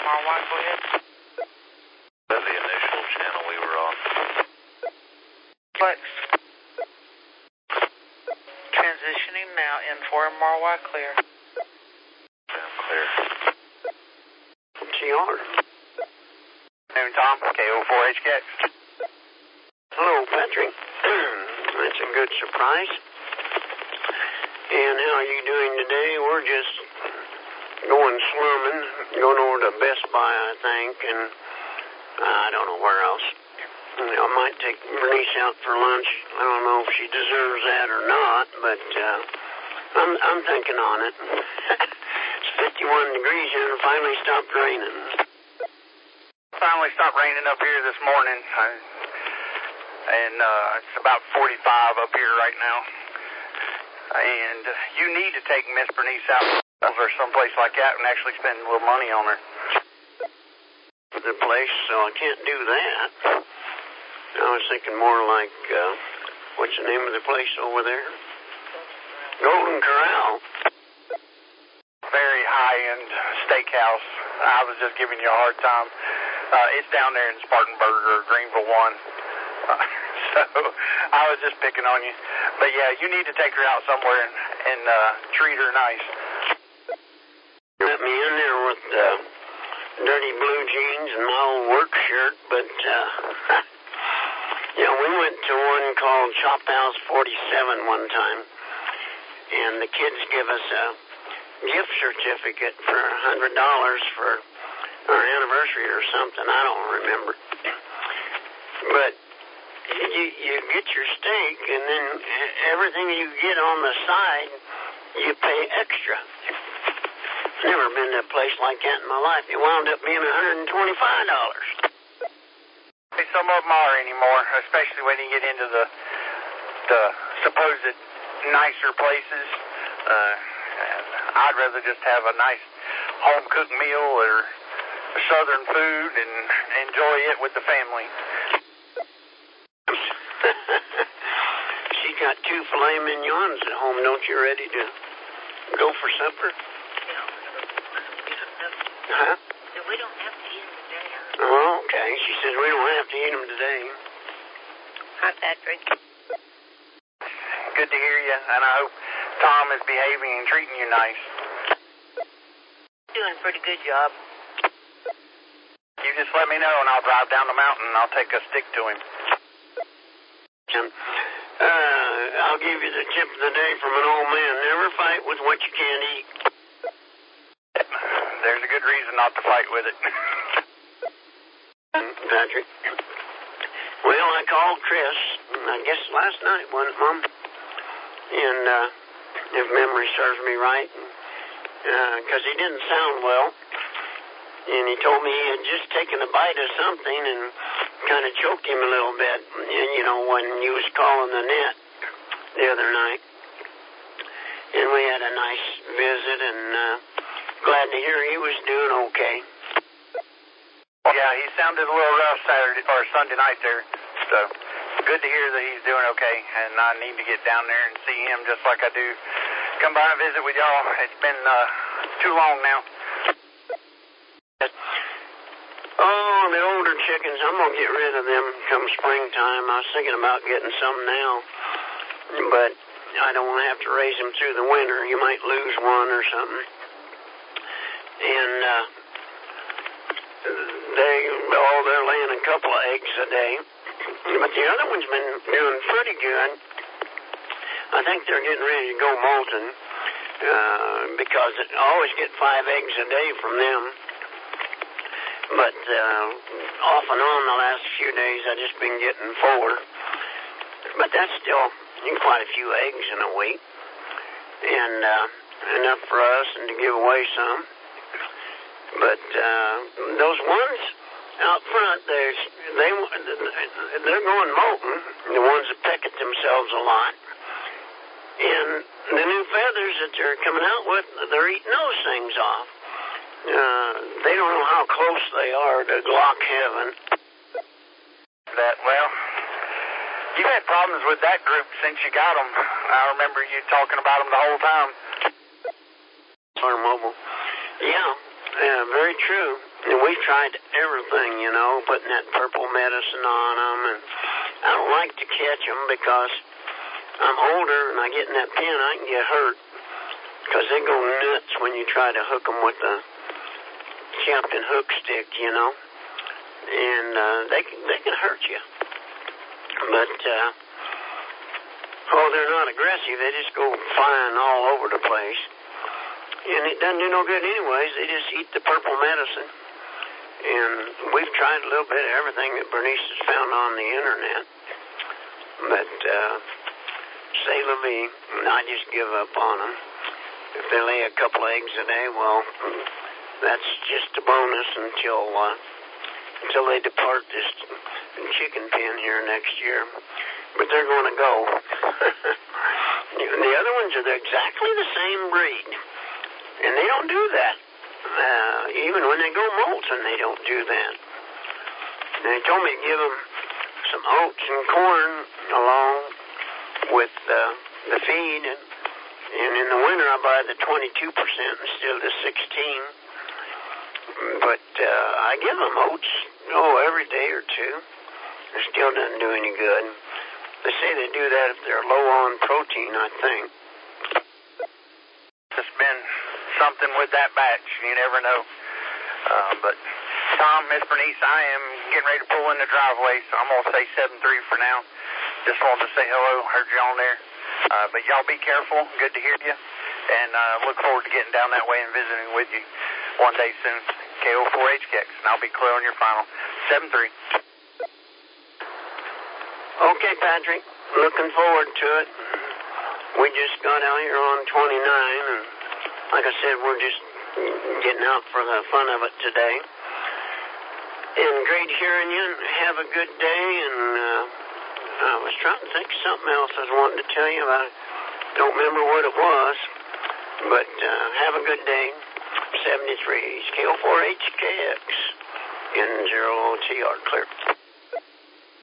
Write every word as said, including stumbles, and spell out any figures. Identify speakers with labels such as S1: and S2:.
S1: R Y, go ahead.
S2: That's the initial channel we were on.
S1: Flex. Transitioning now in four M R Y, clear.
S2: I'm clear.
S3: T R.
S2: Name Tom, K O four H K X.
S3: Hello, Patrick. That's a good surprise. And how are you doing today? We're just going slumming, going over to Best Buy, I think, and uh, I don't know where else. I might take Bernice out for lunch. I don't know if she deserves that or not, but uh, I'm, I'm thinking on it. It's fifty-one degrees here and it finally stopped raining.
S2: Finally stopped raining up here this morning, I, and uh, it's about forty-five up here right now. And uh, you need to take Miss Bernice out or someplace like that and actually spend a little money on her.
S3: The place, so I can't do that. I was thinking more like, uh, what's the name of the place over there? Golden Corral.
S2: Very high-end steakhouse. I was just giving you a hard time. Uh, it's down there in Spartanburg or Greenville one. Uh, so I was just picking on you. But yeah, you need to take her out somewhere and, and uh, treat her nice.
S3: Let me in there with uh, dirty blue jeans and my old work shirt, but uh, yeah, we went to one called Chop House forty-seven one time, and the kids give us a gift certificate for a hundred dollars for our anniversary or something. I don't remember, but you you get your steak, and then everything you get on the side, you pay extra. Never been to a place like that in my life. It wound up being one hundred twenty-five dollars.
S2: Some of them are anymore, especially when you get into the the supposed nicer places. Uh, I'd rather just have a nice home-cooked meal or southern food and enjoy it with the family.
S3: She got two filet mignons at home. Don't you ready to go for supper? Huh?
S4: We don't have to eat them today.
S3: Oh, okay. She says we don't have to eat them today.
S4: Hi, Patrick.
S2: Good to hear you, and I hope Tom is behaving and treating you nice.
S4: Doing a pretty good job.
S2: You just let me know, and I'll drive down the mountain, and I'll take a stick to him.
S3: Uh, I'll give you the tip of the day from an old man. Never fight with what you can't eat.
S2: There's a good reason not to fight with it.
S3: Patrick. Well, I called Chris, I guess last night, wasn't it, Mom? And, uh, if memory serves me right, because uh, he didn't sound well. And he told me he had just taken a bite of something and kind of choked him a little bit. And, you know, when he was calling the net the other night. And we had a nice visit, and, uh, glad to hear he was doing okay.
S2: Yeah, he sounded a little rough Saturday or Sunday night there. So good to hear that he's doing okay. And I need to get down there and see him just like I do. Come by and visit with y'all. It's been uh, too long now.
S3: Oh, the older chickens, I'm going to get rid of them come springtime. I was thinking about getting some now. But I don't want to have to raise them through the winter. You might lose one or something. And uh, they, oh, they're laying a couple of eggs a day. But the other one's been doing pretty good. I think they're getting ready to go molten uh, because I always get five eggs a day from them. But uh, off and on the last few days, I've just been getting four. But that's still quite a few eggs in a week. And uh, enough for us and to give away some. But uh, those ones out front, there's, they, they're going molten, the ones that peck at themselves a lot. And the new feathers that they're coming out with, they're eating those things off. Uh, they don't know how close they are to Glock heaven.
S2: That, well, you've had problems with that group since you got them. I remember you talking about them the whole time.
S3: Our mobile. Yeah, yeah, very true. And we've tried everything, you know, putting that purple medicine on them. And I don't like to catch them because I'm older and I get in that pen, I can get hurt. Because they go nuts when you try to hook them with the Captain Hook stick, you know. And uh, they, can, they can hurt you. But, uh, oh, they're not aggressive. They just go flying all over the place. And it doesn't do no good anyways. They just eat the purple medicine. And we've tried a little bit of everything that Bernice has found on the internet. But, uh, say la vie, I just give up on them. If they lay a couple eggs a day, well, that's just a bonus until, uh, until they depart this chicken pen here next year. But they're going to go. The other ones are exactly the same breed. And they don't do that. Uh, even when they go molting, they don't do that. And they told me to give them some oats and corn along with uh, the feed. And, and in the winter, I buy the twenty-two percent instead of the sixteen. But uh, I give them oats, oh, every day or two. It still doesn't do any good. They say they do that if they're low on protein, I think.
S2: It's been something with that batch. You never know. Uh, but, Tom, Miss Bernice, I am getting ready to pull in the driveway, so I'm going to say seven three for now. Just wanted to say hello. Heard you on there. Uh, but y'all be careful. Good to hear you. And uh, look forward to getting down that way and visiting with you one day soon. K O four H K X, and I'll be clear on your final. seven three.
S3: Okay, Patrick. Looking forward to it. We just got out here on twenty-nine, and like I said, we're just getting out for the fun of it today. And great hearing you. Have a good day. And uh, I was trying to think of something else I was wanting to tell you. I don't remember what it was. But uh, have a good day. seventy-three, K O four H K X, N zero T R, clear.